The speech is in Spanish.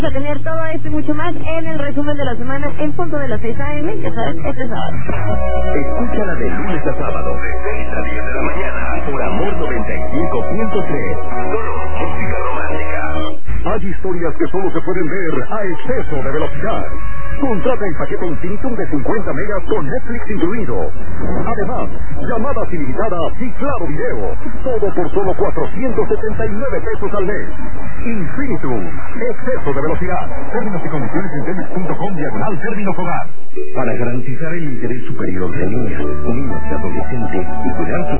A tener todo esto y mucho más en el resumen de la semana en punto de las 6 a.m. Ya sabes, este sábado. Escúchala de lunes a sábado, de 6 a 10 de la mañana, por Amor 95.3. Solo música romántica. Hay historias que solo se pueden ver a exceso de velocidad. Contrata el paquete Infinitum de 50 megas con Netflix incluido. Además, llamadas ilimitadas y claro video. Todo por solo 479 pesos al mes. Infinitum. Exceso de velocidad. Términos y condiciones en telmex.com/términos hogar. Para garantizar el interés superior de niñas, niños y adolescentes y cuidar su